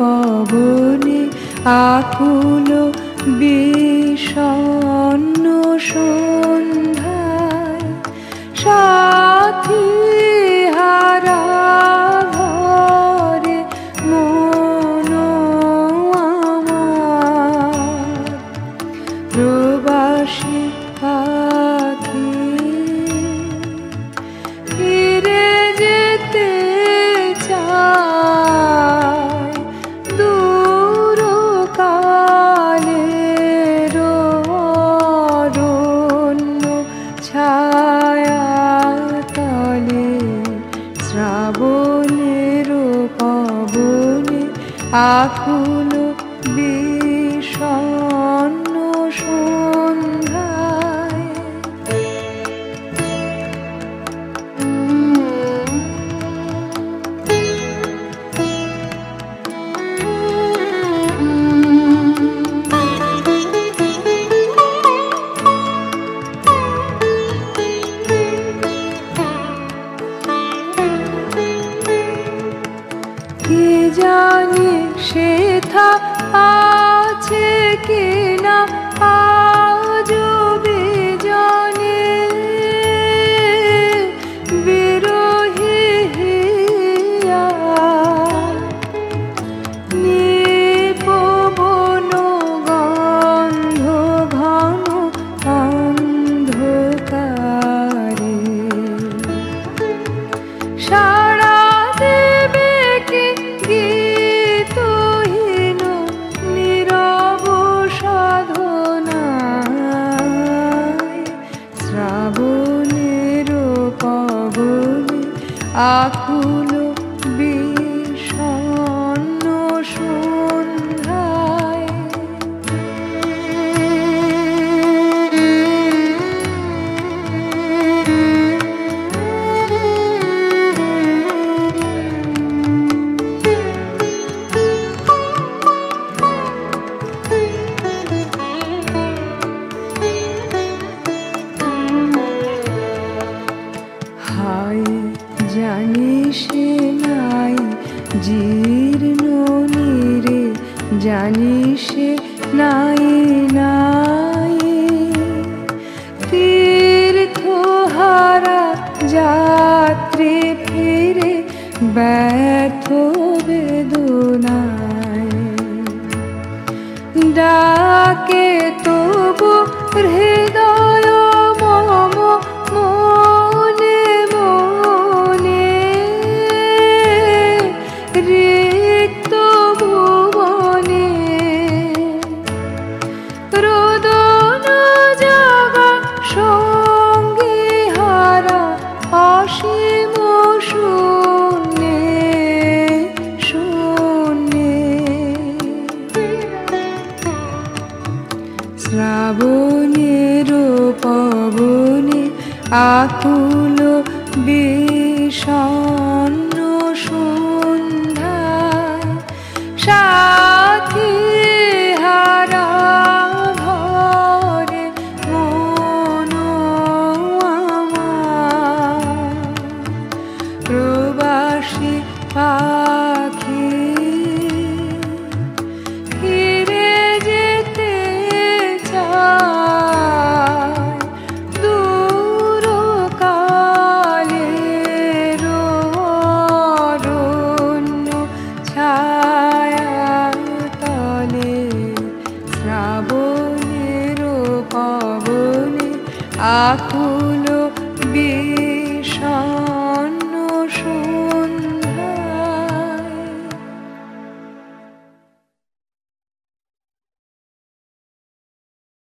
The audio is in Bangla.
পবনে আকুল বিষণ্ণ সন্ধ্যায় সাথী হারা ভরে মন আমার প্রবাসী পাখি ফিরে যেতে চায় দূর কালের অরণ্য ছায়া তলে শ্রাবণের পবনে আকুল বিষণ্ণ সন্ধ্যায় কে জানি সেথা আছে কিনা আজও বিজনে বিরহী হিয়া নিপবন গন্ধ ঘন অন্ধকারে সারা দেবে কি গীতহীন নীরব সাধনায় শ্রাবণের পবনে আকুল বিষণ্ণ সন্ধ্যায় হায় জানি সে নাই জীর্ণ নীরে জানি সে নাই নাই তীর্থহারা যাত্রী ফিরে ব্যর্থ বেদনায় ডাকে তবু হৃদয় মম মনে মনে রিক্ত ভুবনে রোদন জাগা সঙ্গী হারা অসীম শূন্যে শূন্যে শ্রাবণের পবনে আকুল বিষণ্ণ সন্ধ্যায় সাথী